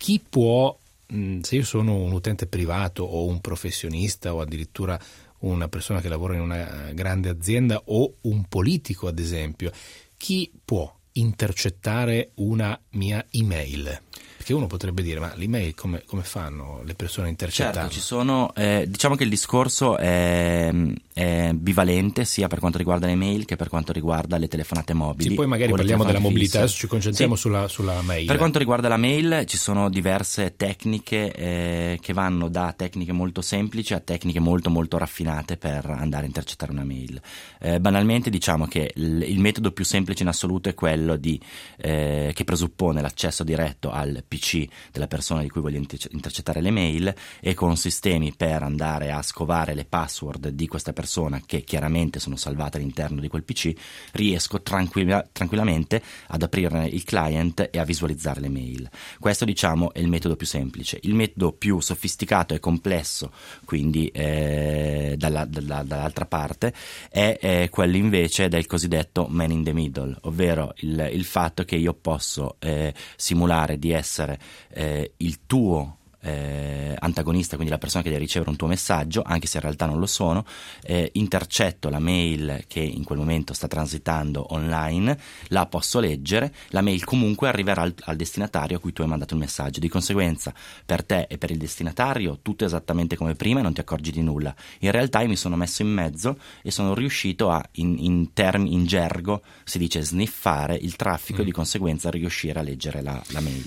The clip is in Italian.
chi può, se io sono un utente privato o un professionista o addirittura una persona che lavora in una grande azienda o un politico ad esempio, chi può intercettare una mia email? Perché uno potrebbe dire, ma l'email come fanno le persone a intercettarla? Certo, ci sono, diciamo che il discorso è bivalente sia per quanto riguarda le mail che per quanto riguarda le telefonate mobili. Sì, poi magari parliamo della mobilità, adesso ci concentriamo sulla mail. Per quanto riguarda la mail ci sono diverse tecniche che vanno da tecniche molto semplici a tecniche molto molto raffinate per andare a intercettare una mail. Banalmente diciamo che il metodo più semplice in assoluto è quello che presuppone l'accesso diretto al PC della persona di cui voglio intercettare le mail, e con sistemi per andare a scovare le password di questa persona che chiaramente sono salvate all'interno di quel PC, riesco tranquillamente ad aprire il client e a visualizzare le mail. Questo diciamo è il metodo più semplice. Il metodo più sofisticato e complesso, quindi dall'altra parte, è quello invece del cosiddetto man in the middle, ovvero il fatto che io posso simulare di essere il tuo antagonista, quindi la persona che deve ricevere un tuo messaggio, anche se in realtà non lo sono, intercetto la mail che in quel momento sta transitando online, la posso leggere, la mail comunque arriverà al destinatario a cui tu hai mandato il messaggio, di conseguenza per te e per il destinatario tutto è esattamente come prima e non ti accorgi di nulla. In realtà io mi sono messo in mezzo e sono riuscito a, in gergo si dice sniffare il traffico, di conseguenza riuscire a leggere la mail.